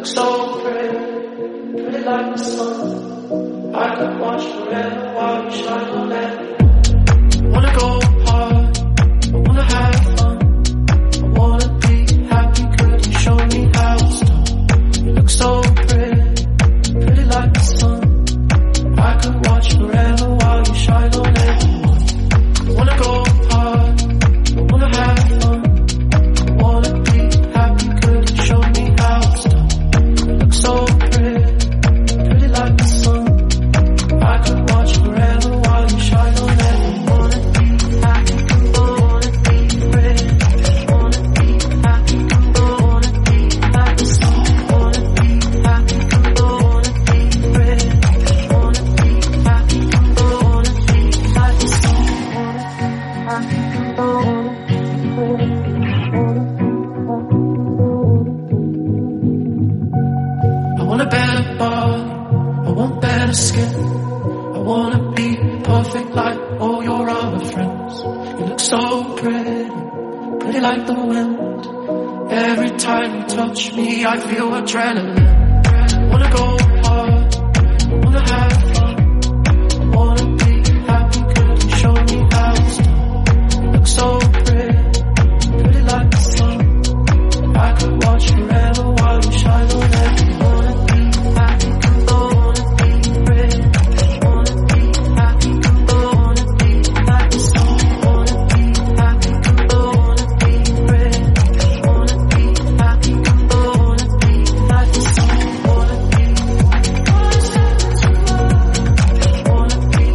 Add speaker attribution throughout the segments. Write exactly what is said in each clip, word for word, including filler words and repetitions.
Speaker 1: look so pretty, pretty like the sun. I could watch forever while you shine on that. Wanna go hard, I wanna have fun. I wanna be happy, could you show me how it's done? You look so pretty, pretty like the sun. I could watch forever while you shine on everyone. I wanna go hard, I wanna have fun. I wanna be happy, could you show me how it's done? You look so pretty, pretty like the sun. I could watch forever while you shine on everyone. Wanna be happy, wanna be pretty. Wanna be happy, wanna be like the sun. Wanna be happy, wanna be pretty. Wanna be happy, wanna be like the sun. Wanna be happy, wanna be pretty. I want a better body, I want better skin. I wanna be perfect like all your other friends. You look so pretty, pretty like the wind. Every time you touch me, I feel adrenaline. I wanna go hard, I wanna have fun. I wanna be happy, could you show me how it's done? You look so pretty, pretty like the sun. I could watch forever while you shine on everyone. Wanna be happy, wanna be pretty. Wanna be happy, wanna be like the sun. Wanna be happy, wanna be pretty. Wanna be happy, wanna be like the sun. Wanna be, wanna be,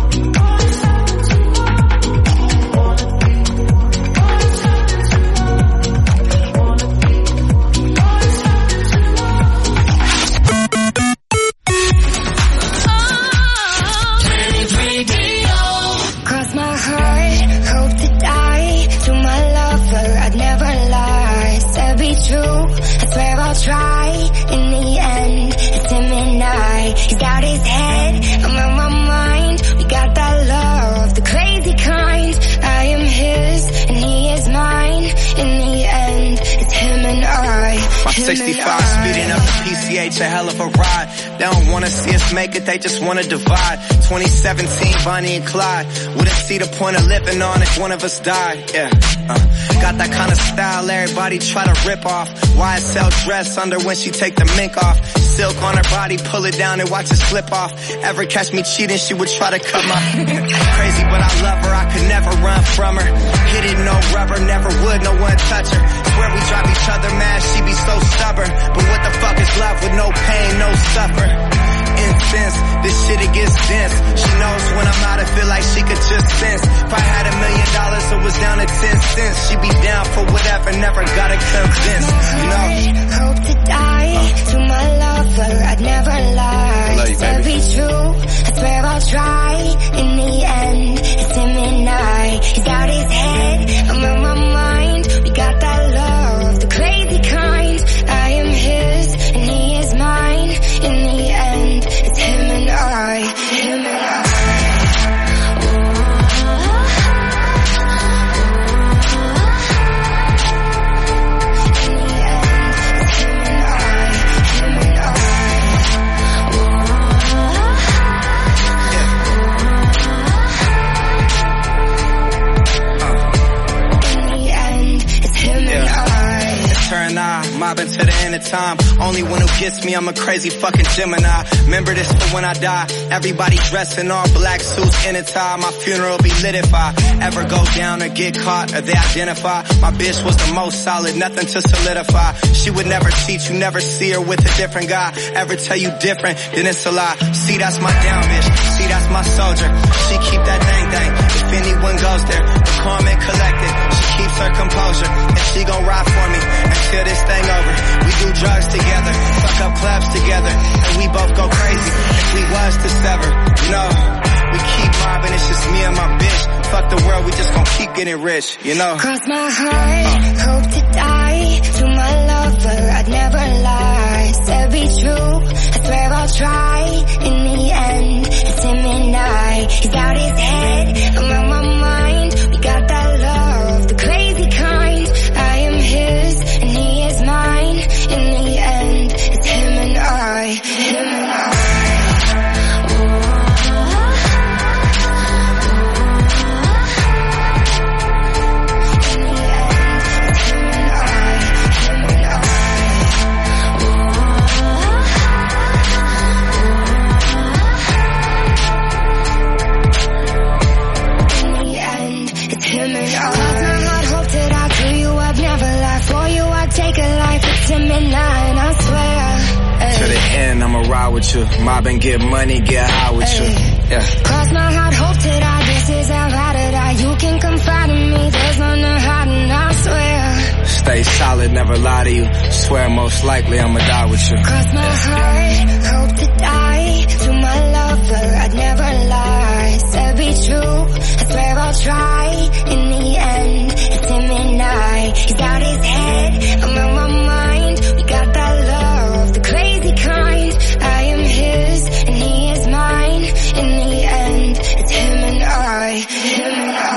Speaker 2: Cross my heart, hope to die. To my lover, I'd never lie. Said be true, I swear I'll try. In the end, it's him and I. He's got his head, I'm on my mind. We got that love, the crazy kind. I am his, and he is mine. In the end, it's him and I.
Speaker 3: My sixty-five speeding up the P C H, a hell of a ride. They don't wanna see us make it, they just wanna divide. twenty seventeen, Bonnie and Clyde. Wouldn't see the point of living on if one of us died. Yeah, uh, got that kind of style everybody try to rip off. Y S L dress under when she take the mink off. Silk on her body, pull it down and watch it slip off. Ever catch me cheating, she would try to cut my crazy, but I love her, I could never run from her. Hit it, no rubber, never would, no one touch her. Swear we drive each other mad, she be so stubborn. But what the fuck is love with no pain, no suffer? Incense, this shit it gets dense. She knows when I'm out, I feel like she could just sense. If I had a million dollars, it was down to ten cents. She be down for whatever, never gotta convince, you know?
Speaker 2: Hope to die, to my lover, I'd never lie.
Speaker 3: Love you,
Speaker 2: Said
Speaker 3: baby.
Speaker 2: be true, I swear I'll try. In the end, it's him and I. He's got his head, I'm on my mind. We got that love, the crazy kind. I am his, and he is mine. In the end, it's him and I. Him and I.
Speaker 3: Turn eye, mobbing to the end of time. Only one who gets me, I'm a crazy fucking Gemini. Remember this for when I die. Everybody dressed in all black suits in a tie. My funeral be lit if I ever go down or get caught or they identify. My bitch was the most solid, nothing to solidify. She would never cheat, you never see her with a different guy. Ever tell you different, then it's a lie. See, that's my down bitch. See, that's my soldier. She keep that dang dang. If anyone goes there, the calm and collected. She keeps her composure, and she gon' ride for me until this thing over. We do drugs together, fuck up clubs together, and we both go crazy if we was to sever. You know, we keep mobbing, it's just me and my bitch. Fuck the world, we just gon' keep getting rich, you know.
Speaker 2: Cross my heart, uh. hope to die. To my lover, I'd never lie. Said be true, I swear I'll try. In the end, it's him and I. He's got his head, I'm on my mind. We got that love, the crazy kind. I am his, and he is mine. In the end, it's
Speaker 3: with you. Mob and get money, get high with you. Yeah.
Speaker 2: Cross my heart, hope to die. This is how I to die. You can confide in me. There's none to hide, and I swear.
Speaker 3: Stay solid, never lie to you. Swear most likely I'ma die with you.
Speaker 2: Cross my heart, hope to die. To my lover, I'd never lie. Said be true, I swear I'll try. In the end, it's him and I. He's got his head, I'm on my mind. We got that love, the crazy kind. I am his, and he is mine. In the end, it's him and I. Him and I.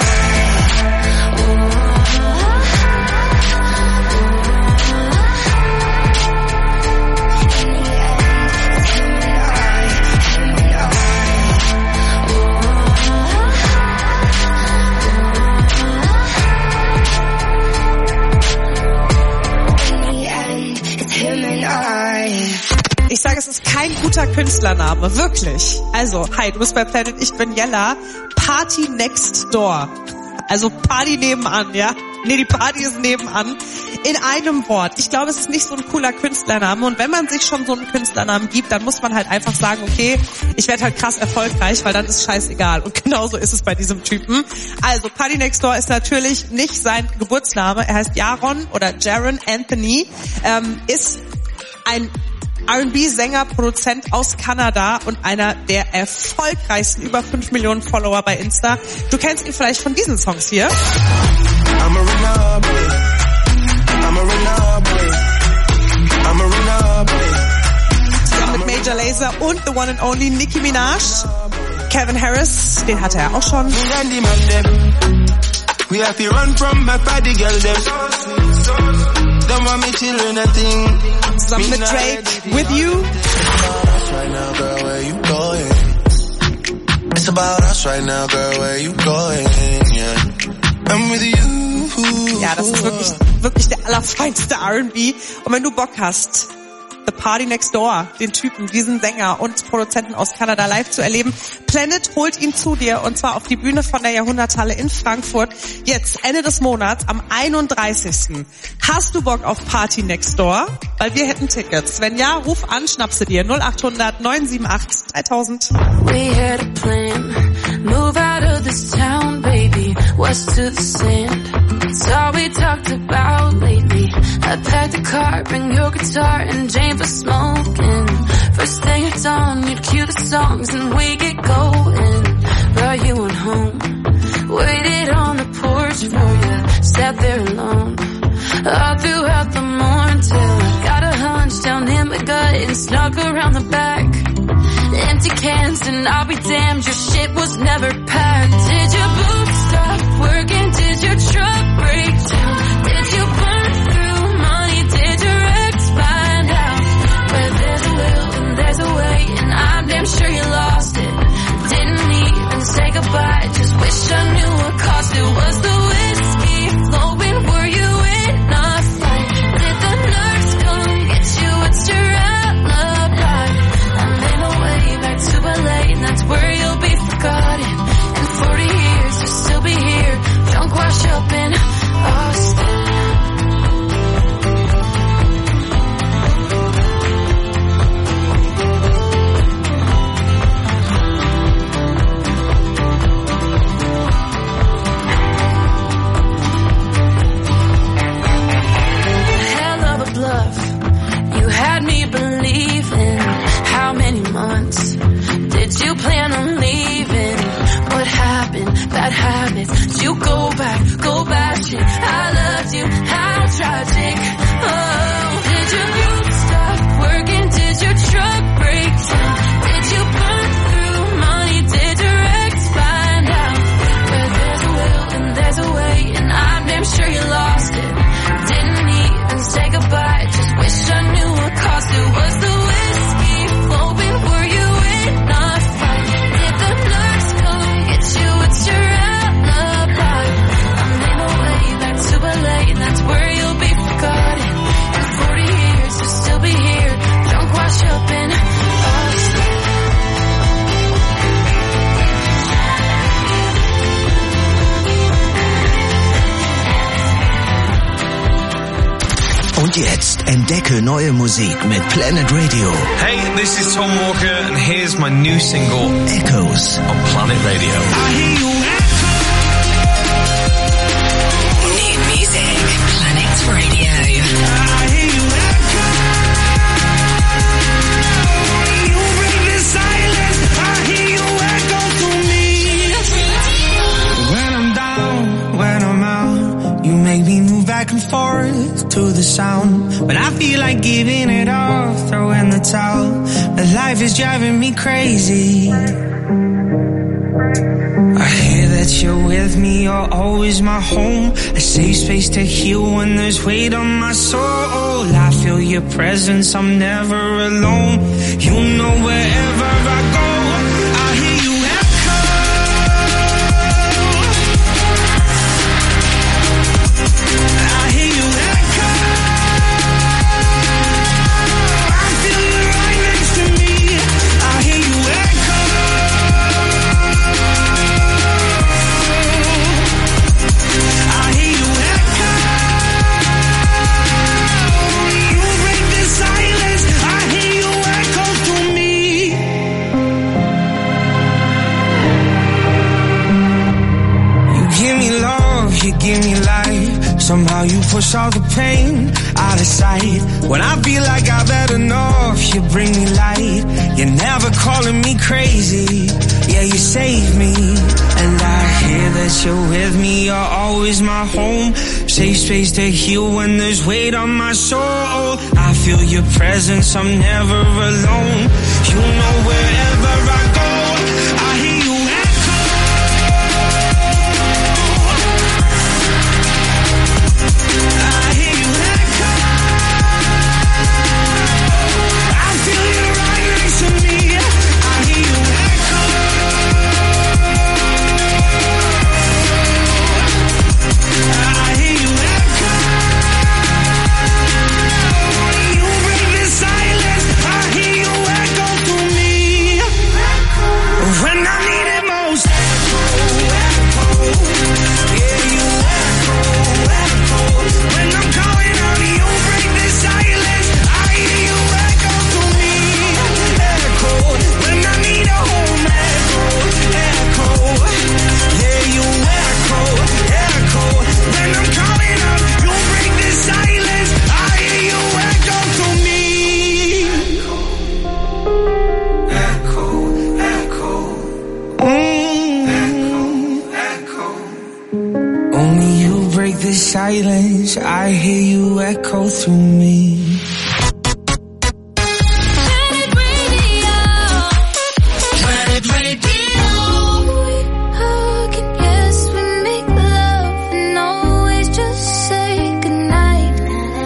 Speaker 4: Ich sage, es ist kein guter Künstlername, wirklich. Also, hi, du bist bei Planet, ich bin Jella. Party Next Door. Also Party nebenan, ja? Nee, die Party ist nebenan. In einem Wort. Ich glaube, es ist nicht so ein cooler Künstlername. Und wenn man sich schon so einen Künstlernamen gibt, dann muss man halt einfach sagen, okay, ich werde halt krass erfolgreich, weil dann ist scheißegal. Und genauso ist es bei diesem Typen. Also, Party Next Door ist natürlich nicht sein Geburtsname. Er heißt Jaron oder Jaron Anthony. Ähm, ist ein R and B-Sänger, Produzent aus Kanada und einer der erfolgreichsten, über fünf Millionen Follower bei Insta. Du kennst ihn vielleicht von diesen Songs hier.
Speaker 5: I'm a renegade. I'm a renegade. I'm a renegade.
Speaker 4: Zusammen mit Major Lazer und the one and only Nicki Minaj. Kevin Harris, den hatte er auch schon.
Speaker 5: We have to run from my party girl them. Don't want me children a thing.
Speaker 4: Zusammen mit Drake, With You.
Speaker 5: Right now, girl, where you going? It's about us right now, girl, where you going? Yeah, I'm with you.
Speaker 4: Ja, das ist wirklich, wirklich der allerfeinste R and B. Und wenn du Bock hast, The Party Next Door, den Typen, diesen Sänger und Produzenten aus Kanada live zu erleben, Planet holt ihn zu dir und zwar auf die Bühne von der Jahrhunderthalle in Frankfurt. Jetzt, Ende des Monats, am einunddreißigsten Hast du Bock auf Party Next Door? Weil wir hätten Tickets. Wenn ja, ruf an, schnappst du dir null acht hundert neun sieben acht dreitausend.
Speaker 6: We had a plan, move out of this town, baby, west to the sand. It's all we talked about lately. I packed a car, bring your guitar and Jane for smoking. First thing at dawn, you'd cue the songs and we get going. Brought you on home, waited on the porch for you, sat there alone. All throughout the morning till I got a hunch down in my gut and snuck around the back. Empty cans and I'll be damned, your shit was never packed. Did your boots stop working? Did your truck break down? Did you burn through money? Did your ex find out? Where there's a will and there's a way, and I'm damn sure you lost it. Didn't even say goodbye, just wish I knew what cost it. Was the whiskey flowing? Were you in a fight? Did the nurse come get you? What's your alibi? I made my way back to L A, and that's where you'll be forgotten. In forty years, you'll still be here, drunk, wash up in Austin. Hell of a bluff, you had me believing. How many months did you plan on leaving? What happened? Bad habits. Did you go back? Go back. Shit. I loved you. How tragic. Oh, did your boots stop working? Did your truck break down? Did you burn through money? Did your ex find out? Where there's a will and there's a way, and I'm damn sure you lost it. Didn't even say goodbye. Just wish I knew what cost it. Was the whiskey flowing? Were you in a fight? Did the nurse come get you? What's your alibi? I made my way back to L A, and that's where you'll be forgotten.
Speaker 7: Und jetzt entdecke neue Musik mit Planet Radio.
Speaker 8: Hey, this is Tom Walker and here's my new single,
Speaker 7: Echoes,
Speaker 8: on Planet Radio.
Speaker 1: I hear you
Speaker 9: New music, Planet Radio.
Speaker 1: I hear you echo. You break the silence. I hear you echo to me. When I'm down, when I'm out, you make me move back and forth to the sound. When I feel like giving it all, throw in the towel. But life is driving me crazy. I hear that you're with me, you're always my home. A safe space to heal when there's weight on my soul. I feel your presence, I'm never alone. You know wherever I go, I hear you echo. I hear you echo. I feel you right next to me. I hear you echo. I hear you echo. You break the silence. I hear you echo to me. You give me love, you give me life. Somehow you push all the pain out of sight. When I feel like I've had enough, you bring me light. You're never calling me crazy. Yeah, you save me. And I hear that you're with me, you're always my home. Safe space to heal when there's weight on my soul. I feel your presence, I'm never alone. You know wherever I go, I hear you echo. I hear you echo. I feel you right next to me. I hear you echo. I hear you echo. You break the silence. I hear you echo to me. When I need it most. Echo, echo. Yeah, you echo, echo. When I'm calling out, you break the silence. I hear you echo to me. Echo. When I need a home, echo, echo. Yeah, you echo, echo. When I'm calling out, you break the silence. I hear you echo to me. Echo, echo. Mm. Echo, echo. Only you break the silence. I hear you echo through me.
Speaker 6: Planet Radio. Planet Radio. We hug and yes, we make love and always just say goodnight.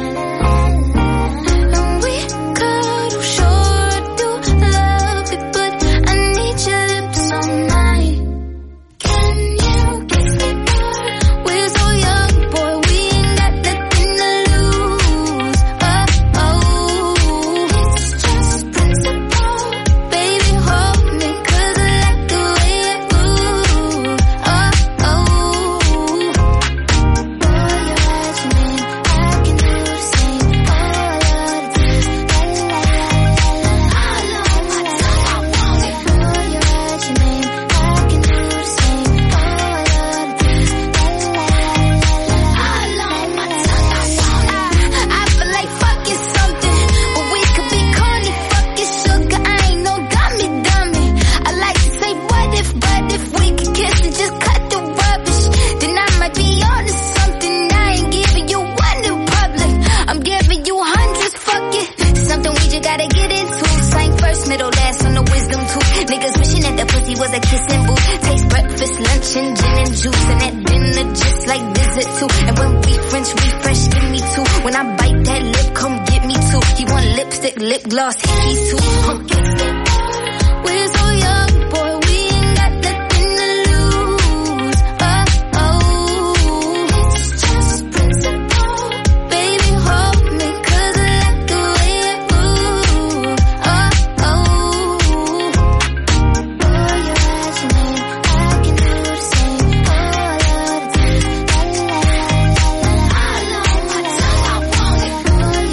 Speaker 6: And we cuddle, sure do love it, but I need your lips all night. Can you kiss me more? We're so young, boy, we ain't got nothing to lose. Oh, oh, it's just principle. Baby, hold me, 'cause I like the way it moves. Oh, oh. Boy, you're watching me, I can do the same. All of the things, la la la la la. All on my tongue, I want it. Boy, you're watching me, I can do the same. All of the things, la la la la la. All on my tongue, I want it. I feel like fucking something, but we could be corny, fucking sugar. I ain't no dummy, dummy. I like to say what if, but if we could kiss and just cut the rubbish, then I might be onto something. I ain't giving you one in public, I'm giving you hundreds, fuck it. Something we just gotta get into. Slang first, middle, last on the wisdom tooth. Niggas wishing that the pussy was a kissing booth. Taste breakfast, lunch, and gin and juice, and that dinner just like visit too. And when we French refresh, give me two. When I bite that lip, come get me two. He want lipstick, lip gloss, hickeys too. Huh. We're so young, boy, we ain't got nothing to lose. Oh, oh, it's just principle. Baby, hold me, 'cause I like the way it moves. Oh, oh. Boy, you're watching me, I can do the same. All of the things, la la la la la. All on my tongue, I want it. Boy,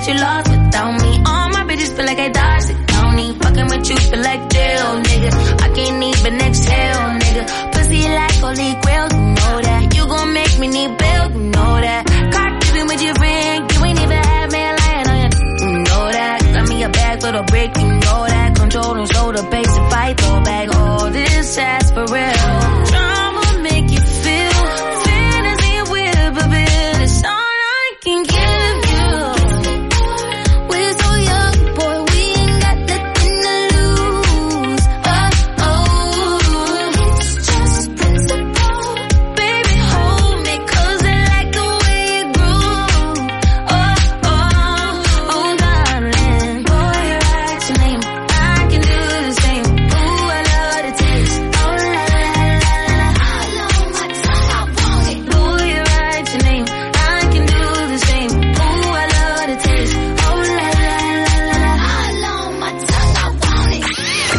Speaker 6: that you lost without me. All my bitches feel like I dodged the county. Fucking with you feel like jail, nigga. I can't even exhale, nigga. Pussy like holy grail, you know that. You gon' make me need bail, you know that. Caught dipping with your friend, you ain't even had man lying on you, you know that. Got me a bag for the brick, you know that. Control and slow the pace and fight, throw back all this ass for real. Drama make you feel, fantasy with a bill. It's all I can give you. We're so young, boy, we ain't got nothing to lose. Oh, oh, it's just principle. Baby, hold me, cause I like the way you groove. Oh, oh, oh, darling. Boy, you're right, your name. I can do the same. Ooh, I love the taste. Oh, la, la, la, la. All on my tongue, I want it. Boy, you're right, your name. I can do the same. Ooh, I love the taste. Oh, la, la, la, la, la. All on my tongue, I want it.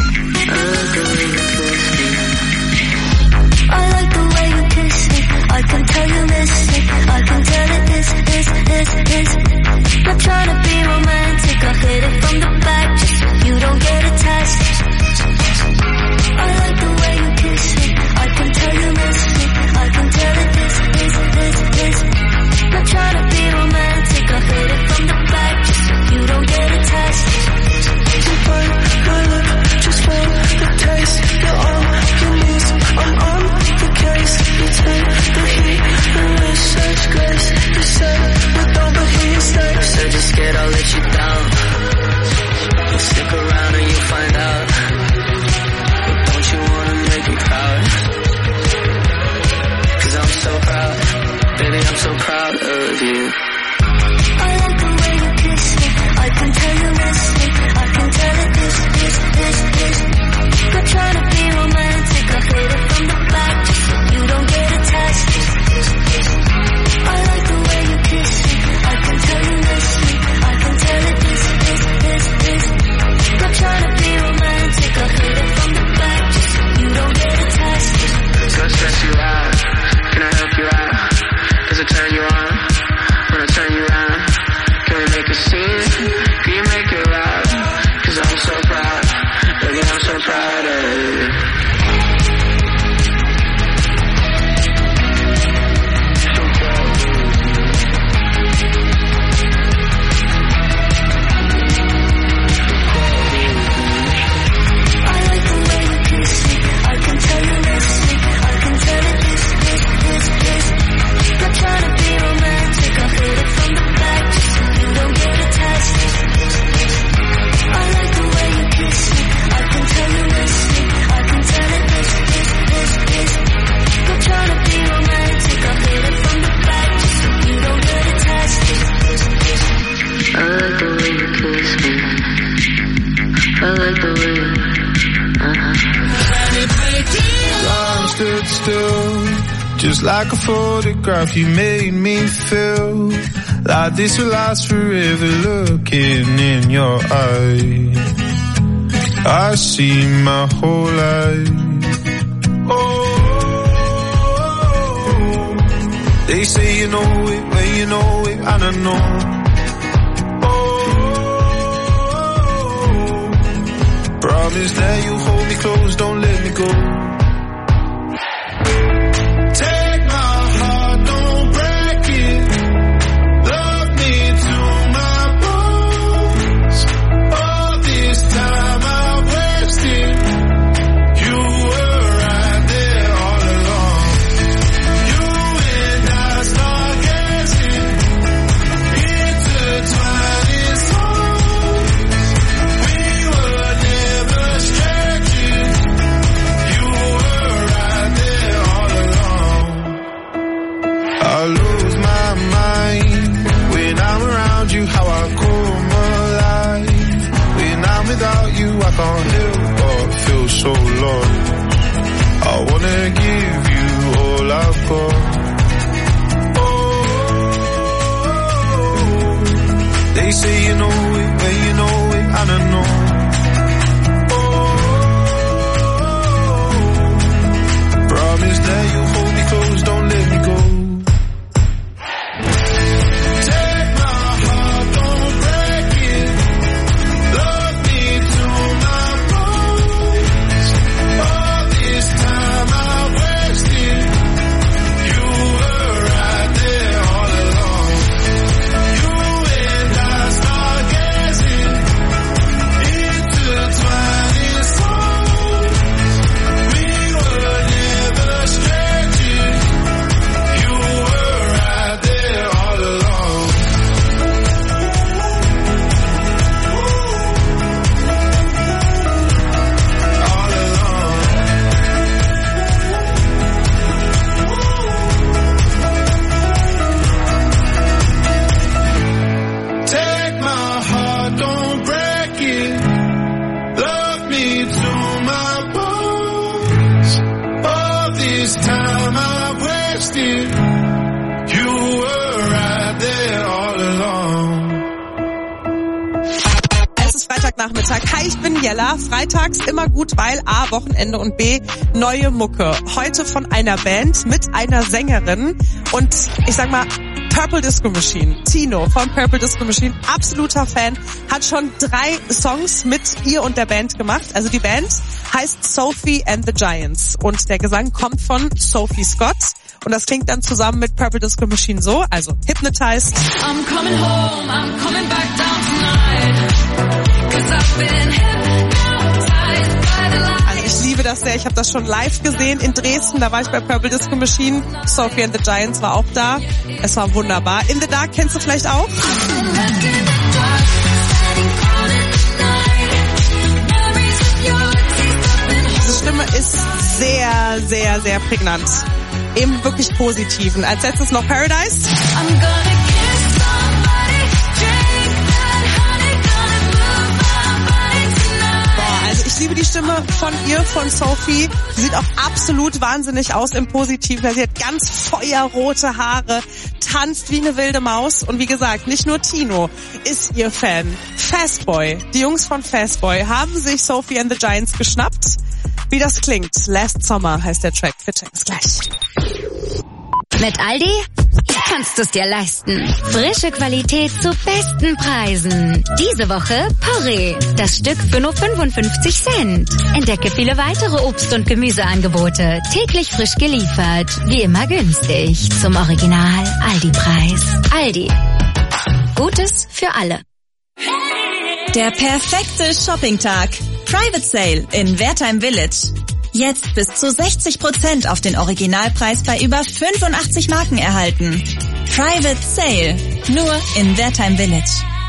Speaker 2: I like the way you kiss me. I can tell you miss it. I can tell it is, is, is, is. Not trying to be romantic. I hit it from the back just so you don't get attached. I like the way you kiss me. I can tell you miss me. I can tell it is, is, is, is. Not trying to be romantic. I hit it from the back just so you don't get attached. You burn my lip just for the taste. You're on your knees. I'm on the case. You take the heat and wish such grace. You say but don't believe stay.
Speaker 10: Said you're scared I'll let you down. But stick around and you'll find out. But don't you wanna make me proud? Cause I'm so proud. Baby, I'm so proud of you.
Speaker 2: I like the way you kiss me. I can tell you miss me. I can tell it is, is, is, is. Not trying to be romantic. I hit it from the back just so you don't get attached. I like the way you kiss me. I can tell you miss me. I can tell it is, is, is, is. Not trying to be romantic. I hit it from the back just so you don't get attached.
Speaker 10: Let's stress you out. Can I help you out? Does it turn you on? When I turn you around, can we make a scene? Can you make it loud? Cause I'm so proud. Baby, I'm so proud of you.
Speaker 2: I like the way you kiss me. I can tell you miss me. I can tell it is, is, is, is. Not trying to be romantic. I hit it from the back just so you don't get attached. I like the way you kiss me. I can tell you miss me. I can tell it is, is, is, is. Not trying to be romantic. I hit it from the back just so you don't get attached.
Speaker 10: I like the way you kiss me. I like the way you... Uh-huh.
Speaker 5: Time stood still, just like a photograph. You made me feel like this will last forever. Looking in your eyes, I see my whole life. Oh, they say you know it when you know it, and I know. Promise that you hold me close, don't let me go. Take my heart, don't break it. Love me to my bones. All this time I wasted. You were right there all along. You and I start guessing, intertwining souls. We were never stretching. You were right there all along. I lose my mind when I'm around you. How I come alive when I'm without you. I can't help but feel so lost. I wanna give you all I've got. Oh, they say you know it when you know it, and I know. Promise that you hold me close, don't let me go. Take my heart, don't break dear. You were right there all along.
Speaker 4: Es ist Freitagnachmittag. Hi, ich bin Jella. Freitags immer gut, weil A, Wochenende und B, neue Mucke. Heute von einer Band mit einer Sängerin und ich sag mal, Purple Disco Machine. Tino von Purple Disco Machine, absoluter Fan, hat schon drei Songs mit ihr und der Band gemacht. Also die Band heißt Sophie and the Giants und der Gesang kommt von Sophie Scott und das klingt dann zusammen mit Purple Disco Machine so, also Hypnotized.
Speaker 6: I'm coming home, I'm coming back down tonight, 'cause I've been hypnotized by the light.
Speaker 4: Also ich liebe das sehr, ich habe das schon live gesehen in Dresden, da war ich bei Purple Disco Machine, Sophie and the Giants war auch da, es war wunderbar. In the Dark kennst du vielleicht auch? Diese Stimme ist sehr, sehr, sehr prägnant. Im wirklich Positiven. Als letztes noch Paradise. Ich liebe die Stimme von ihr, von Sophie. Sie sieht auch absolut wahnsinnig aus im Positiven. Sie hat ganz feuerrote Haare, tanzt wie eine wilde Maus. Und wie gesagt, nicht nur Tino ist ihr Fan. Fastboy, die Jungs von Fastboy, haben sich Sophie and the Giants geschnappt. Wie das klingt, Last Summer heißt der Track. Wir checken's gleich.
Speaker 11: Mit Aldi kannst du es dir leisten. Frische Qualität zu besten Preisen. Diese Woche Porree. Das Stück für nur fünfundfünfzig Cent. Entdecke viele weitere Obst- und Gemüseangebote. Täglich frisch geliefert. Wie immer günstig. Zum Original Aldi-Preis. Aldi. Gutes für alle.
Speaker 12: Der perfekte Shoppingtag. Private Sale in Wertheim Village. Jetzt bis zu sechzig Prozent auf den Originalpreis bei über fünfundachtzig Marken erhalten. Private Sale. Nur in Wertheim Village.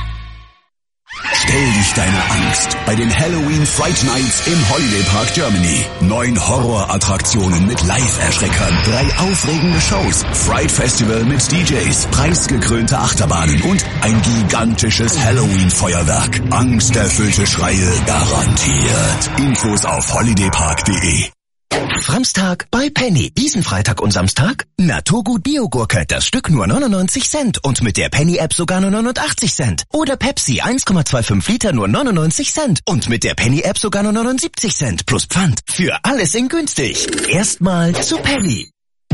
Speaker 13: Stell dich deiner Angst bei den Halloween Fright Nights im Holiday Park Germany. Neun Horrorattraktionen mit Live-Erschreckern, drei aufregende Shows, Fright Festival mit D Js, preisgekrönte Achterbahnen und ein gigantisches Halloween-Feuerwerk. Angsterfüllte Schreie garantiert. Infos auf holidaypark punkt de.
Speaker 7: Samstag bei Penny. Diesen Freitag und Samstag Naturgut Biogurke, das Stück nur neunundneunzig Cent und mit der Penny-App sogar nur neunundachtzig Cent. Oder Pepsi eins Komma fünfundzwanzig Liter nur neunundneunzig Cent und mit der Penny-App sogar nur neunundsiebzig Cent plus Pfand. Für alles in günstig. Erstmal zu Penny.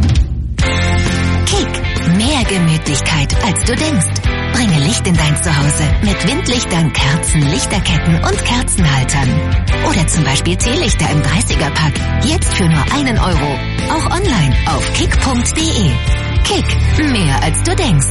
Speaker 11: Kick. Mehr Gemütlichkeit, als du denkst. Bringe Licht in dein Zuhause mit Windlichtern, Kerzen, Lichterketten und Kerzenhaltern. Oder zum Beispiel Teelichter im dreißiger-Pack. Jetzt für nur einen Euro. Auch online auf kick punkt de. Kick. Mehr als du denkst.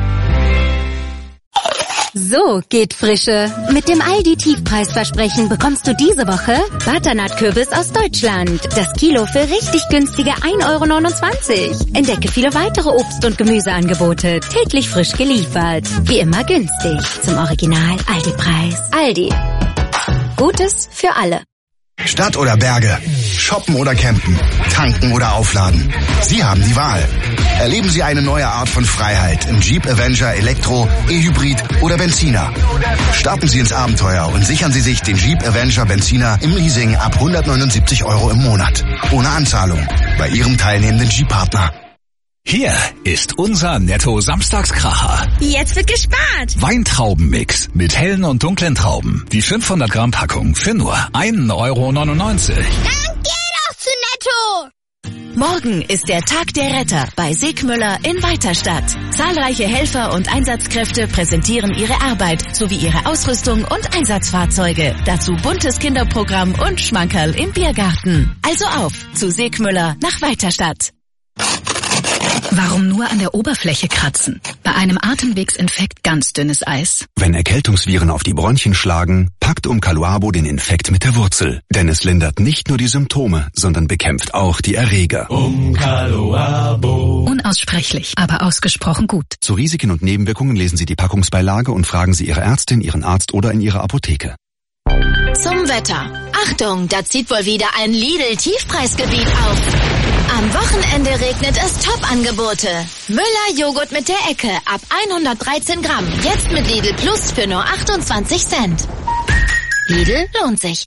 Speaker 11: So geht Frische. Mit dem Aldi-Tiefpreisversprechen bekommst du diese Woche Butternut-Kürbis aus Deutschland. Das Kilo für richtig günstige ein Euro neunundzwanzig. Entdecke viele weitere Obst- und Gemüseangebote. Täglich frisch geliefert. Wie immer günstig. Zum Original Aldi-Preis. Aldi. Gutes für alle.
Speaker 14: Stadt oder Berge, shoppen oder campen, tanken oder aufladen. Sie haben die Wahl. Erleben Sie eine neue Art von Freiheit im Jeep Avenger Elektro, E-Hybrid oder Benziner. Starten Sie ins Abenteuer und sichern Sie sich den Jeep Avenger Benziner im Leasing ab hundertneunundsiebzig Euro im Monat. Ohne Anzahlung. Bei Ihrem teilnehmenden Jeep-Partner.
Speaker 15: Hier ist unser Netto-Samstagskracher.
Speaker 12: Jetzt wird gespart.
Speaker 15: Weintraubenmix mit hellen und dunklen Trauben. Die fünfhundert Gramm Packung für nur ein Euro neunundneunzig.
Speaker 16: Dann geh doch zu Netto!
Speaker 12: Morgen ist der Tag der Retter bei Segmüller in Weiterstadt. Zahlreiche Helfer und Einsatzkräfte präsentieren ihre Arbeit sowie ihre Ausrüstung und Einsatzfahrzeuge. Dazu buntes Kinderprogramm und Schmankerl im Biergarten. Also auf zu Segmüller nach Weiterstadt.
Speaker 17: Warum nur an der Oberfläche kratzen? Bei einem Atemwegsinfekt ganz dünnes Eis.
Speaker 18: Wenn Erkältungsviren auf die Bronchien schlagen, packt Umcaluabo den Infekt mit der Wurzel. Denn es lindert nicht nur die Symptome, sondern bekämpft auch die Erreger.
Speaker 17: Umcaluabo. Unaussprechlich, aber ausgesprochen gut.
Speaker 18: Zu Risiken und Nebenwirkungen lesen Sie die Packungsbeilage und fragen Sie Ihre Ärztin, Ihren Arzt oder in Ihrer Apotheke.
Speaker 16: Zum Wetter. Achtung, da zieht wohl wieder ein Lidl-Tiefpreisgebiet auf. Am Wochenende regnet es Top-Angebote. Müller-Joghurt mit der Ecke ab hundertdreizehn Gramm. Jetzt mit Lidl Plus für nur achtundzwanzig Cent. Lidl lohnt sich.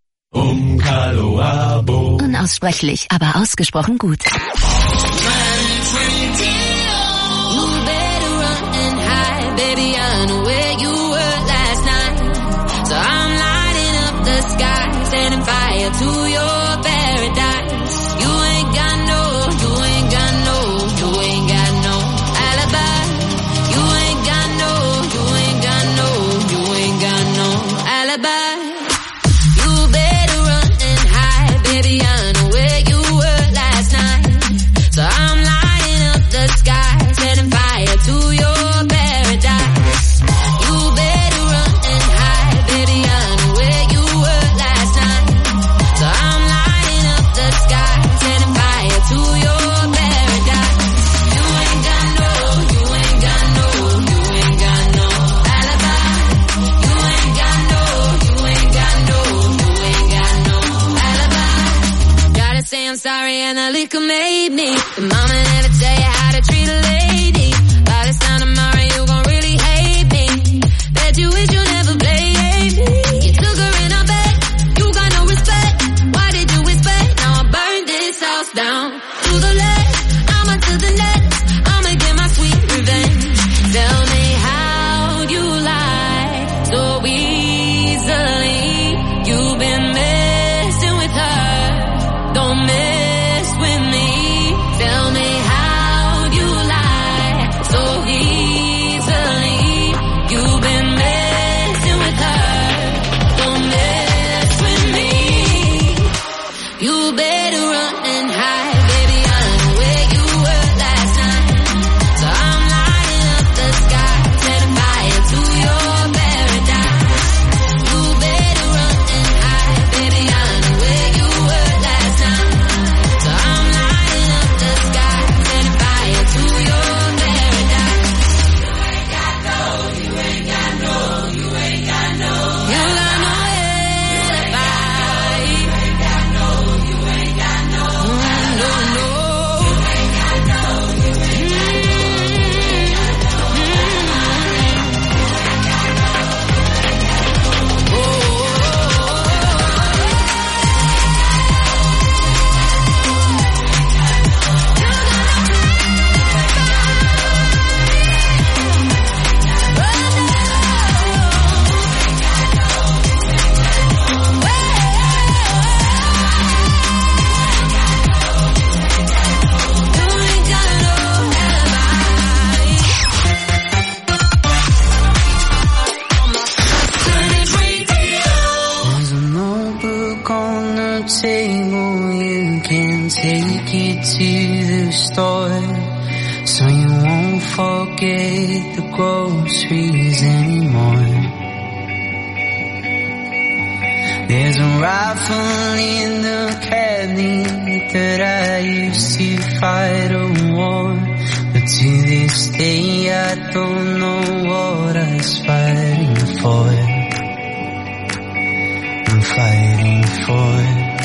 Speaker 17: Unaussprechlich, aber ausgesprochen gut.
Speaker 1: twenty twenty
Speaker 6: fire to your paradise. You ain't got no, you ain't got no, you ain't got no alibi. You ain't got no, you ain't got no, you ain't got no alibi. You better run and hide, baby, I know where you were last night. So I'm lighting up the sky, setting fire to your paradise. You better run and hide, baby, I know where you were last night. So I'm lighting up the sky, setting fire to your paradise. You ain't got no, you ain't got no, you ain't got no alibi. You ain't got no, you ain't got no, you ain't got no alibi. Gotta say I'm sorry and the liquor made me. The mama never tell you how to treat a lady. By this time tomorrow you gon' really hate me. Bet you wish you never played me. You took her in her bed, you got no respect. Why did you expect? Now I burn this house down to the left, I'ma to the next. I'ma get my sweet revenge. Tell me how you lie so easily. You've been messing with her, don't mess with me. Tell me how you lie so easily. You've been messing with her, don't mess with me. You better run and hide, baby, I know where you were last night. So I'm lighting up the sky, setting fire to your paradise. You better run and hide, baby, I know where you were last night. So I'm lighting up the sky, setting fire to your paradise. You ain't got no, you ain't got no, you ain't got no. You got no alibi. You ain't got no, you ain't got no, no, no. You ain't got no, you ain't got
Speaker 19: There's a notebook on the table, you can take it to the store, so you won't forget the groceries anymore. There's a rifle in the cabinet that I used to fight a war, but to this day I don't know what I was fighting for. I'm fighting for.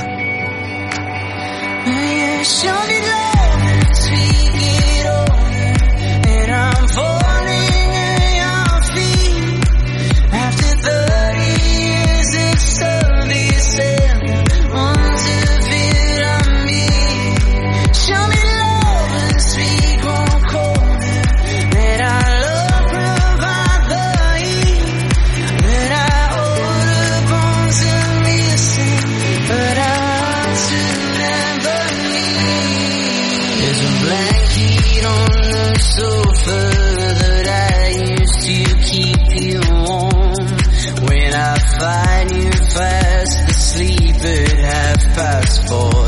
Speaker 19: Yeah, show me love as we get older, and I'm falling at your feet. After thirty years of service and want to feel on me. Show me love as we grow colder, that our love provide the heat, that I hold the bones and listen, but I want to never leave. There's a blanket on the sofa that I used to keep you warm. When I find you fast asleep at half past four.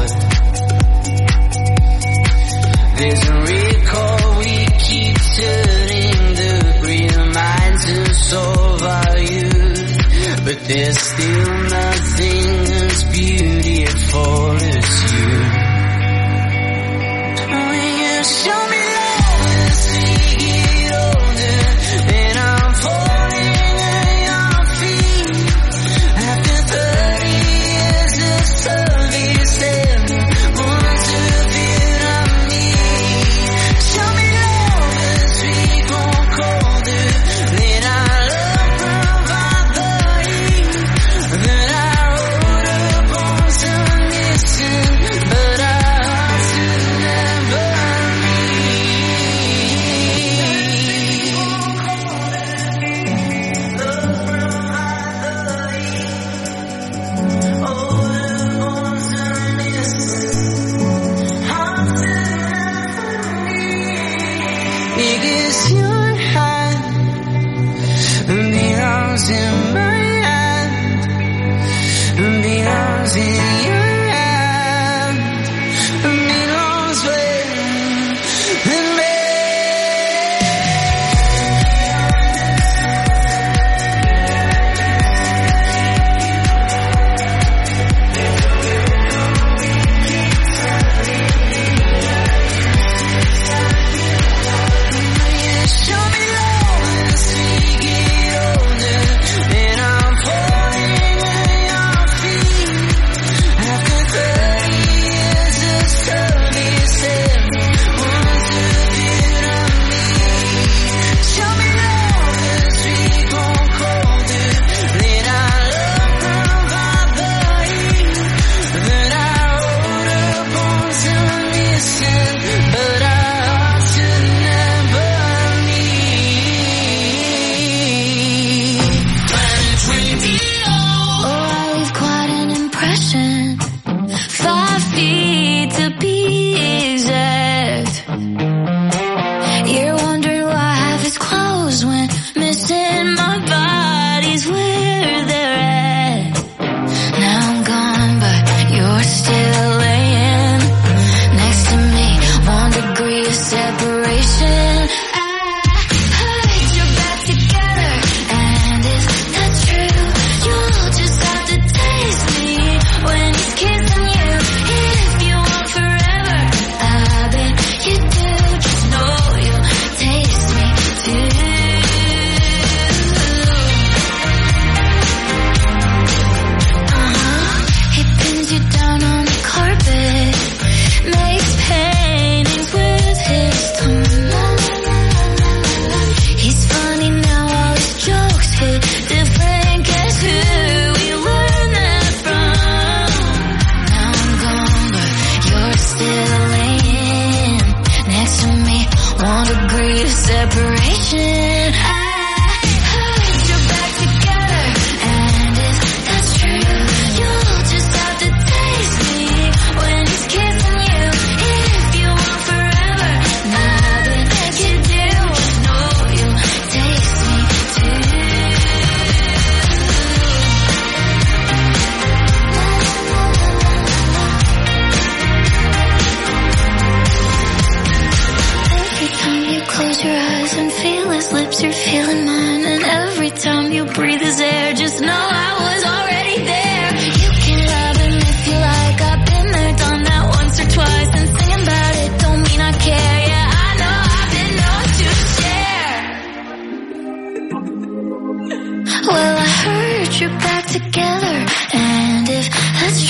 Speaker 19: There's a record we keep turning, the reminds us of our youth, but there's still nothing as beautiful as you. Oh yeah, show me love as we get older, and I'm falling at your feet. After thirty years of service,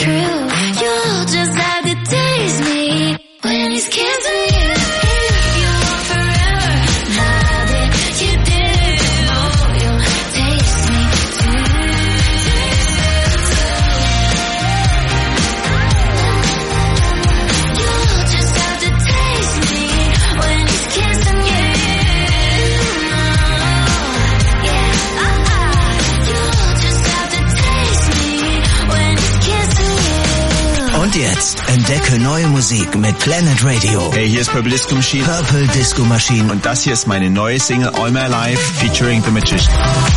Speaker 2: true. You'll just have to taste me when he's kissing you. You want forever, now that you do. Oh, you'll taste me too. You'll just have to taste me when he's kissing you. Yeah, uh-uh. You'll just have to taste me when he's kissing you.
Speaker 7: Und jetzt entdecke neue Musik mit Planet Radio.
Speaker 20: Hey, hier ist Purple Disco Machine.
Speaker 7: Purple Disco Machine.
Speaker 20: Und das hier ist meine neue Single All My Life featuring The Magician.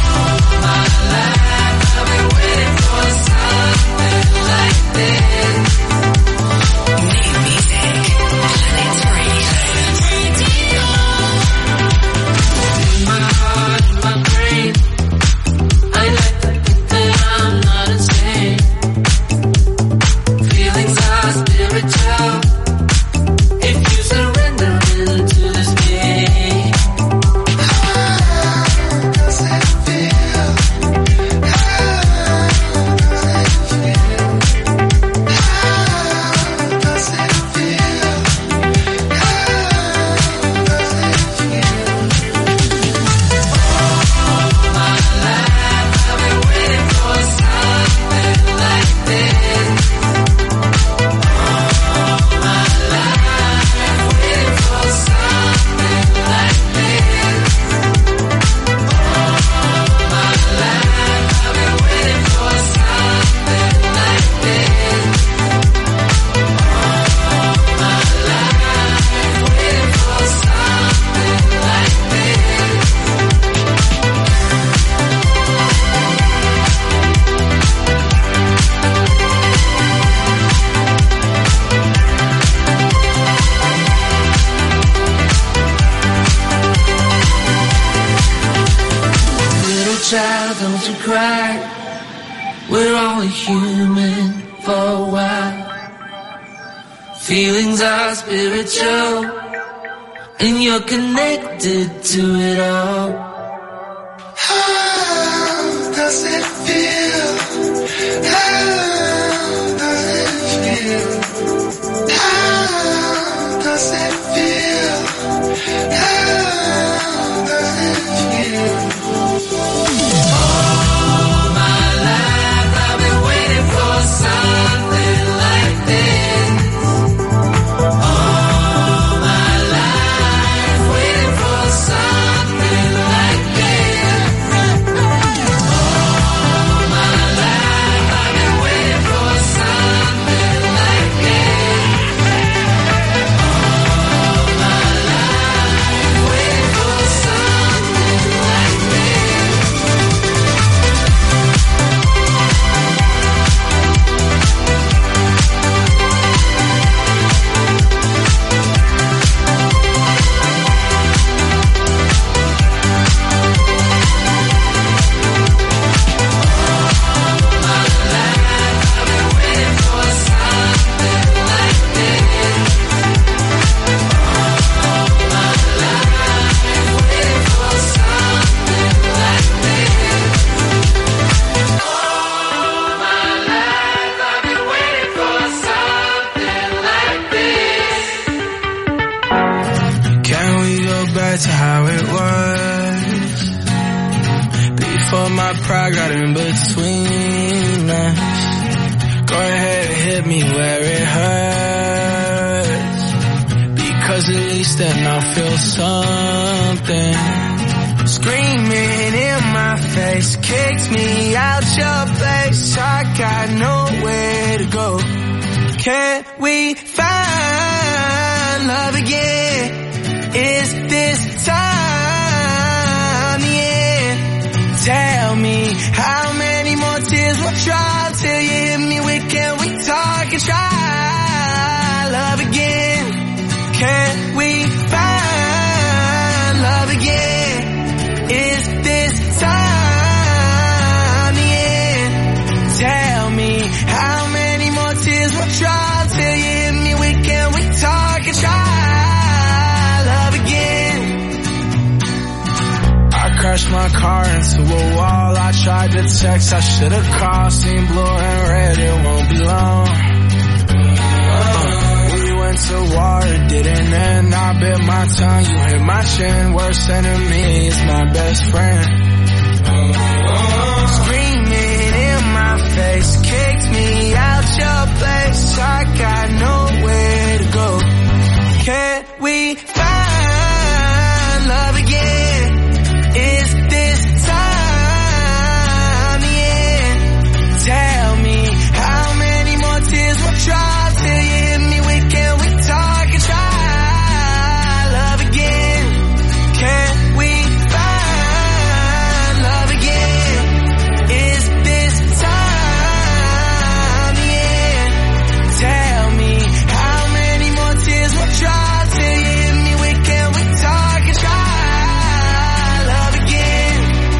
Speaker 1: Child, don't you cry. We're only human for a while. Feelings are spiritual, and you're connected to it all.
Speaker 5: How does it feel? How does it feel? How does it feel? How does it feel?
Speaker 1: Something like this. All my life waiting for something like this. All my life I've been waiting for something like this. All my life waiting for something like this.
Speaker 21: To how it was before my pride got in between us. Go ahead and hit me where it hurts, because at least then I'll feel something. Screaming in my face, kicked me out your place. I got nowhere to go. Can we find love again? Is this time the end? Tell me how many more tears will try till you hit me with, can we talk and try love again? Can we find love again? Is this time the end? Tell me how many more tears will try till you hit me with, can we talk and try? crashed my car into a wall. I tried to text, I should've called. Seen blue and red, it won't be long. Uh, we went to war, it didn't end. I bit my tongue, you hit my chin. Worst enemy is my best friend. Screaming in my face, kicked me out your place. I got nowhere to go. Can we find love again? Is this time the end? Tell me how many more tears will try till you hit me with, can we talk and try love again? Can we find love again? Is this time the end? Tell me how many more tears will try till you hit me with, can we talk and try love again?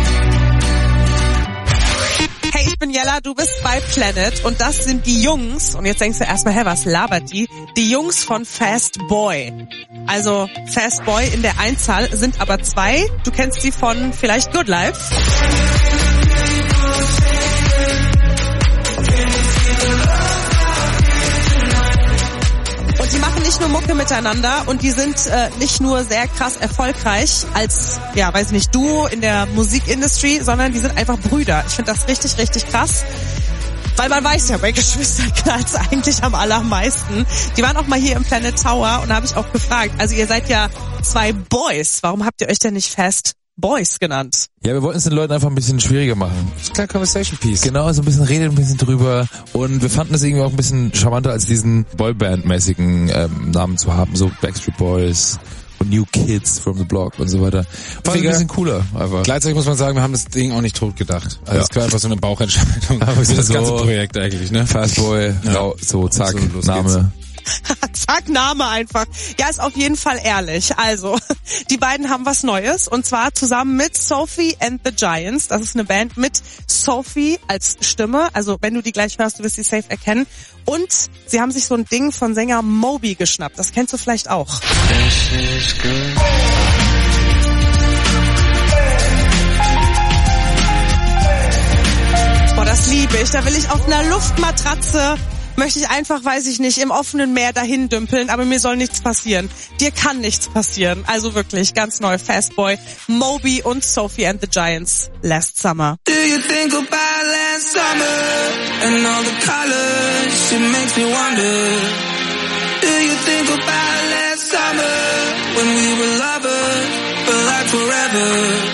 Speaker 4: Hey, ich bin Jella, du bist bei Planet und das sind die Jungs, und jetzt denkst du erstmal, hä, was labert die? Die Jungs von Fast Boy. Also Fast Boy in der Einzahl, sind aber zwei. Du kennst sie von vielleicht Good Life. Und die machen nicht nur Mucke miteinander und die sind äh, nicht nur sehr krass erfolgreich als, ja, weiß nicht, Duo in der Musikindustrie, sondern die sind einfach Brüder. Ich finde das richtig, richtig krass. Weil man weiß ja, bei Geschwistern knallt's eigentlich am allermeisten. Die waren auch mal hier im Planet Tower und da habe ich auch gefragt, also ihr seid ja zwei Boys, warum habt ihr euch denn nicht Fast Boys genannt?
Speaker 3: Ja, wir wollten es den Leuten einfach ein bisschen schwieriger machen. Das ist ein kleiner Conversation Piece. Genau, so ein bisschen reden, ein bisschen drüber. Und wir fanden es irgendwie auch ein bisschen charmanter, als diesen Boyband-mäßigen ähm, Namen zu haben. So Backstreet Boys und New Kids from the Block und so weiter. Fand ich ein bisschen cooler einfach.
Speaker 22: Gleichzeitig muss man sagen, wir haben das Ding auch nicht tot gedacht. Also es ja. war einfach so eine Bauchentscheidung.
Speaker 3: Aber
Speaker 22: für das
Speaker 3: so
Speaker 22: ganze Projekt eigentlich, ne?
Speaker 3: Fast Boy, ja. so zack, so, Name.
Speaker 4: Zack, Name einfach. Ja, ist auf jeden Fall ehrlich. Also, die beiden haben was Neues und zwar zusammen mit Sophie and the Giants. Das ist eine Band mit Sophie als Stimme. Also, wenn du die gleich hörst, du wirst sie safe erkennen. Und sie haben sich so ein Ding von Sänger Moby geschnappt. Das kennst du vielleicht auch. Boah, das liebe ich. Da will ich auf einer Luftmatratze, möchte ich einfach, weiß ich nicht, im offenen Meer dahin dümpeln, aber mir soll nichts passieren. Dir kann nichts passieren. Also wirklich, ganz neu, Fast Boy, Moby und Sophie and the Giants, Last Summer.
Speaker 21: Do you think about last summer and all the colors? It makes me wonder. Do you think about last summer when we were lovers for like forever?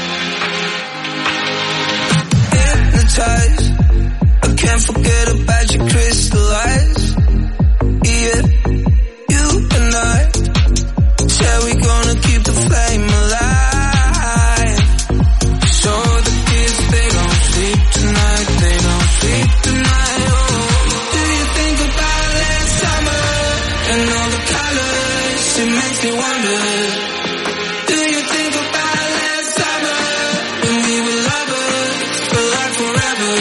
Speaker 21: Hypnotized, I can't forget about your crystal eyes. Yeah, you and I said we gonna keep the flame alive. So the kids, they don't sleep tonight, they don't sleep tonight. Oh, do you think about last summer and all the colors? It makes me wonder. Do you think about last summer when we were lovers for like forever?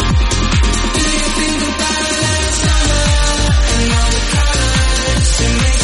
Speaker 21: It makes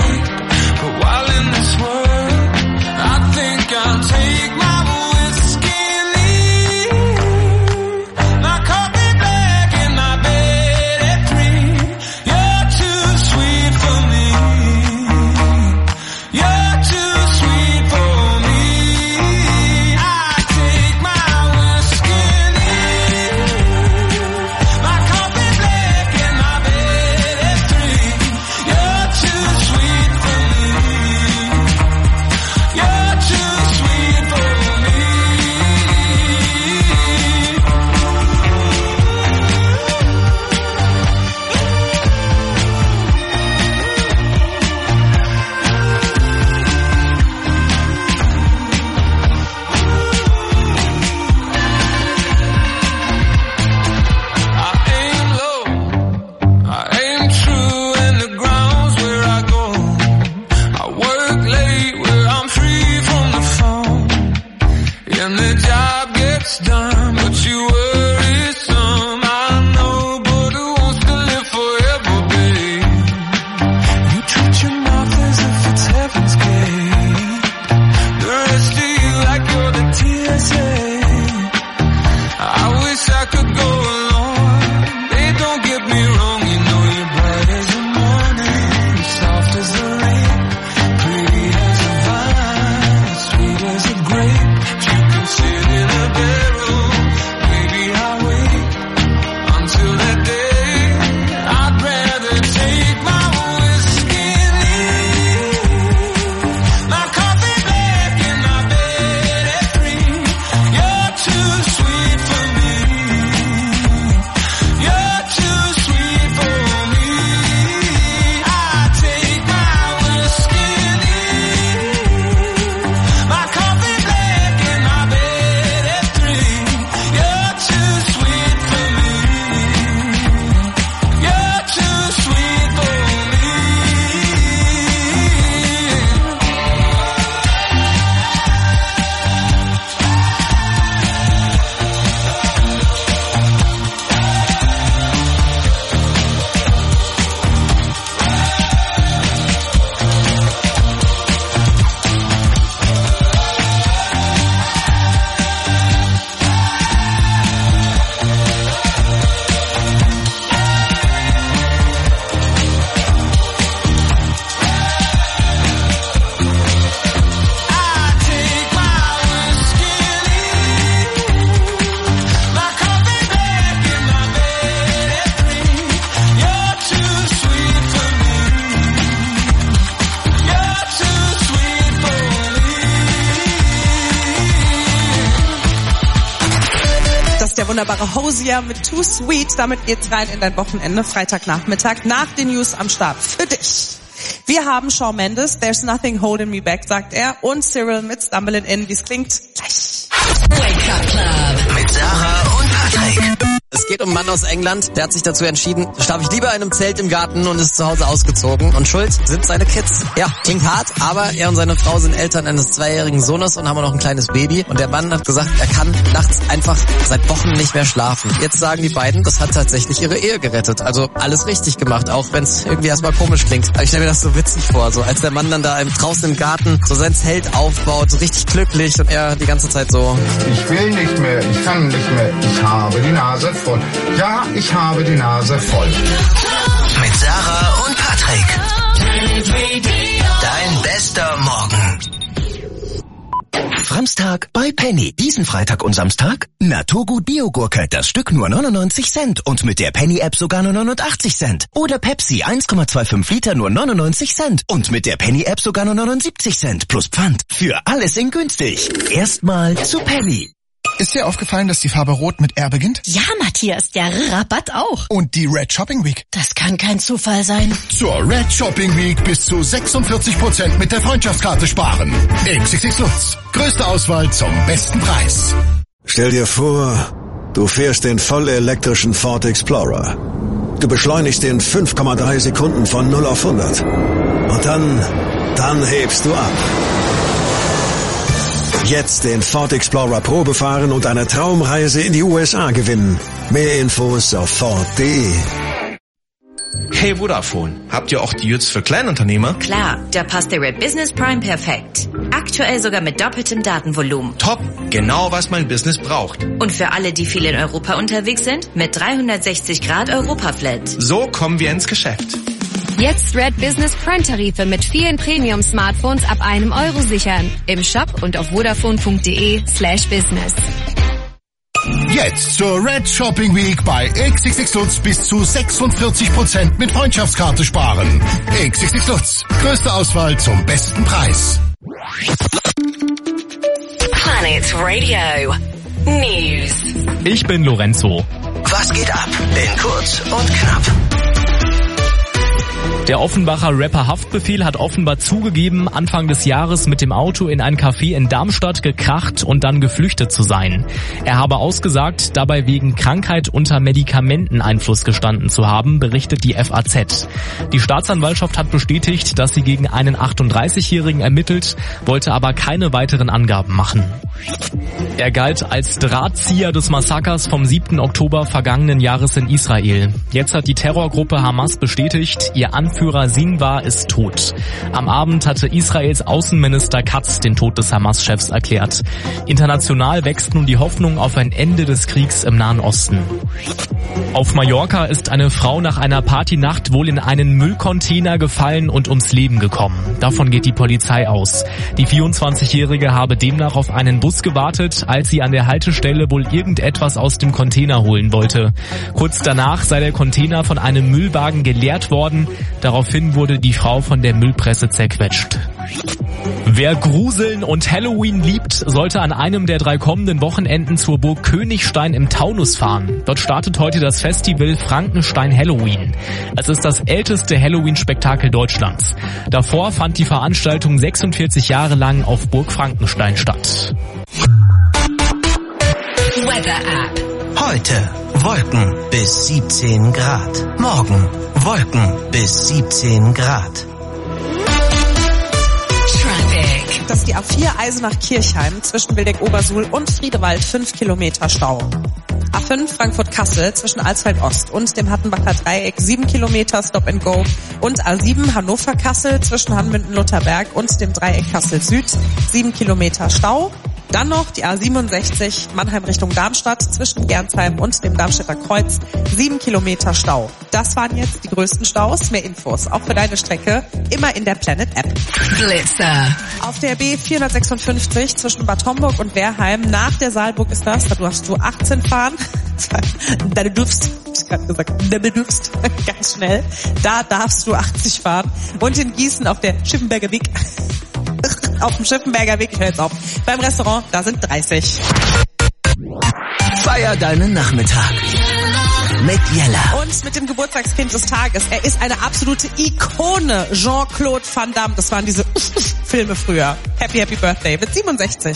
Speaker 21: break. But while in this world, I think I'll take my whiskey and leave. My coffee black and my bed at three. You're too sweet for me. You're too sweet for me. I take my whiskey and leave. My coffee black and my bed at three. You're too sweet for me. You're too sweet for me. I aim low, I aim true, and the ground's where I go. I work late where I'm free from the phone, and the job gets done, but you worry some. I know, but who wants to live forever, babe? You treat your mouth as if it's heaven's gate. The rest of you like you're the T S A. I wish I could go along. Babe, don't get me wrong, you know you're bright as the morning, soft as the rain, pretty as a vine, sweet as a grape. You can sit in a barrel, baby, I'll wait until that day. I'd rather take my whiskey and leave. My coffee black and my bed at three. You're too sweet for me. You're too sweet for me. I take my whiskey and leave. My coffee black and my bed at three. You're too sweet for me. You're too sweet for me.
Speaker 4: Das ist der wunderbare Hosier mit Too Sweet. Damit geht's rein in dein Wochenende, Freitagnachmittag, nach den News am Start. Für dich. Wir haben Shawn Mendes, There's Nothing Holding Me Back, sagt er, und Cyril mit Stumbling In, wie es klingt, gleich.
Speaker 8: Wake Up Club mit Sarah und Patrick. Es geht um einen Mann aus England, der hat sich dazu entschieden, schlafe ich lieber in einem Zelt im Garten und ist zu Hause ausgezogen. Und schuld sind seine Kids. Ja, klingt hart, aber er und seine Frau sind Eltern eines zweijährigen Sohnes und haben auch noch ein kleines Baby. Und der Mann hat gesagt, er kann nachts einfach seit Wochen nicht mehr schlafen. Jetzt sagen die beiden, das hat tatsächlich ihre Ehe gerettet. Also alles richtig gemacht, auch wenn es irgendwie erstmal komisch klingt. Aber ich stelle mir das so witzig vor, so als der Mann dann da im, draußen im Garten so sein Zelt aufbaut, so richtig glücklich und er die ganze Zeit so...
Speaker 14: Ich will nicht mehr, ich kann nicht mehr, ich habe die Nase voll. Ja, ich habe die Nase voll.
Speaker 8: Mit Sarah und Patrick. Dein bester Morgen.
Speaker 7: Samstag bei Penny. Diesen Freitag und Samstag Naturgut Biogurke, das Stück nur neunundneunzig Cent und mit der Penny-App sogar nur neunundachtzig Cent. Oder Pepsi eins Komma fünfundzwanzig Liter nur neunundneunzig Cent und mit der Penny-App sogar nur neunundsiebzig Cent plus Pfand. Für alles in günstig. Erstmal zu Penny.
Speaker 9: Ist dir aufgefallen, dass die Farbe Rot mit R beginnt?
Speaker 23: Ja, Matthias, der Rabatt auch.
Speaker 9: Und die Red Shopping Week?
Speaker 23: Das kann kein Zufall sein.
Speaker 9: Zur Red Shopping Week bis zu sechsundvierzig Prozent mit der Freundschaftskarte sparen. X X X Lutz. Größte Auswahl zum besten Preis.
Speaker 24: Stell dir vor, du fährst den vollelektrischen Ford Explorer. Du beschleunigst in fünf Komma drei Sekunden von null auf hundert. Und dann, dann hebst du ab. Jetzt den Ford Explorer Probe fahren und eine Traumreise in die U S A gewinnen. Mehr Infos auf Ford punkt de.
Speaker 10: Hey Vodafone, habt ihr auch die Jütz für Kleinunternehmer?
Speaker 11: Klar, da passt der Red Business Prime perfekt. Aktuell sogar mit doppeltem Datenvolumen.
Speaker 10: Top, genau was mein Business braucht.
Speaker 11: Und für alle, die viel in Europa unterwegs sind, mit dreihundertsechzig Grad Europa-Flat.
Speaker 10: So kommen wir ins Geschäft.
Speaker 13: Jetzt Red Business Prime Tarife mit vielen Premium-Smartphones ab einem Euro sichern. Im Shop und auf vodafone.de slash business.
Speaker 9: Jetzt zur Red Shopping Week bei X X X Lutz bis zu sechsundvierzig Prozent mit Freundschaftskarte sparen. X X X Lutz, größte Auswahl zum besten Preis.
Speaker 12: Planet Radio News.
Speaker 15: Ich bin Lorenzo.
Speaker 7: Was geht ab? In kurz und knapp.
Speaker 15: Der Offenbacher Rapper Haftbefehl hat offenbar zugegeben, Anfang des Jahres mit dem Auto in ein Café in Darmstadt gekracht und dann geflüchtet zu sein. Er habe ausgesagt, dabei wegen Krankheit unter Medikamenteneinfluss gestanden zu haben, berichtet die F A Z. Die Staatsanwaltschaft hat bestätigt, dass sie gegen einen achtunddreißigjährigen ermittelt, wollte aber keine weiteren Angaben machen. Er galt als Drahtzieher des Massakers vom siebten Oktober vergangenen Jahres in Israel. Jetzt hat die Terrorgruppe Hamas bestätigt, ihr Anführer Sinwar ist tot. Am Abend hatte Israels Außenminister Katz den Tod des Hamas-Chefs erklärt. International wächst nun die Hoffnung auf ein Ende des Kriegs im Nahen Osten. Auf Mallorca ist eine Frau nach einer Partynacht wohl in einen Müllcontainer gefallen und ums Leben gekommen. Davon geht die Polizei aus. Die vierundzwanzigjährige habe demnach auf einen Bus gewartet, als sie an der Haltestelle wohl irgendetwas aus dem Container holen wollte. Kurz danach sei der Container von einem Müllwagen geleert worden. Daraufhin wurde die Frau von der Müllpresse zerquetscht. Wer Gruseln und Halloween liebt, sollte an einem der drei kommenden Wochenenden zur Burg Königstein im Taunus fahren. Dort startet heute das Festival Frankenstein Halloween. Es ist das älteste Halloween-Spektakel Deutschlands. Davor fand die Veranstaltung sechsundvierzig Jahre lang auf Burg Frankenstein statt.
Speaker 12: Weather App.
Speaker 7: Heute Wolken bis siebzehn Grad. Morgen Wolken bis siebzehn Grad.
Speaker 4: Das ist die A vier Eisenach-Kirchheim zwischen Wildeck-Obersuhl und Friedewald, fünf Kilometer Stau. A fünf Frankfurt-Kassel zwischen Alsfeld-Ost und dem Hattenbacher Dreieck, sieben Kilometer Stop and Go. Und A sieben Hannover-Kassel zwischen Hanmünden-Lutherberg und dem Dreieck Kassel-Süd, sieben Kilometer Stau. Dann noch die A siebenundsechzig Mannheim Richtung Darmstadt zwischen Gernsheim und dem Darmstädter Kreuz, sieben Kilometer Stau. Das waren jetzt die größten Staus. Mehr Infos auch für deine Strecke immer in der Planet App.
Speaker 12: Blitzer.
Speaker 4: Auf der B vierhundertsechsundfünfzig zwischen Bad Homburg und Wehrheim, nach der Saalburg ist das, da darfst du achtzehn fahren. Da du dürfst, hab ich gerade gesagt, da du dürfst, ganz schnell. Da darfst du achtzig fahren. Und in Gießen auf der Schiffenberger Weg, auf dem Schiffenberger Weg, ich höre jetzt auf, beim Restaurant, da sind dreißig.
Speaker 7: Feier deinen Nachmittag mit Jella.
Speaker 4: Und mit dem Geburtstagskind des Tages. Er ist eine absolute Ikone. Jean-Claude Van Damme. Das waren diese Filme früher. Happy, happy Birthday mit siebenundsechzig.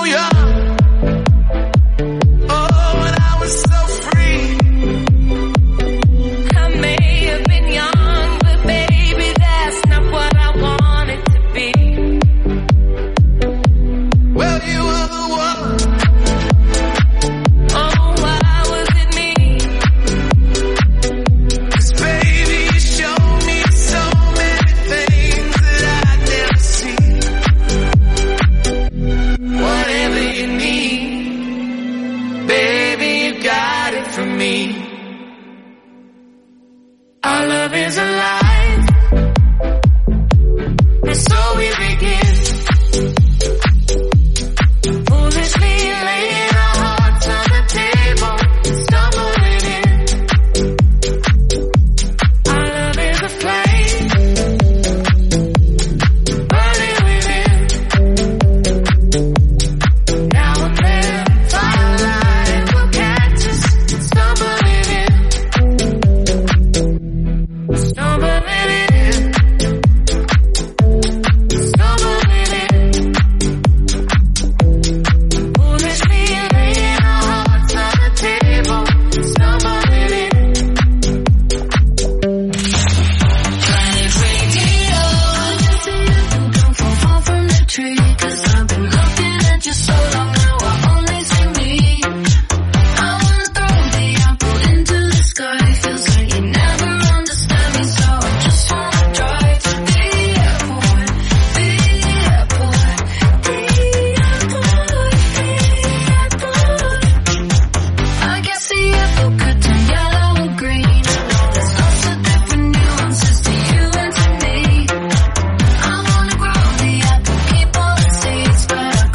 Speaker 5: young. Oh, when I was so free.
Speaker 1: I may have been young, but baby, that's not what I wanted to be.
Speaker 5: Well, you were the one.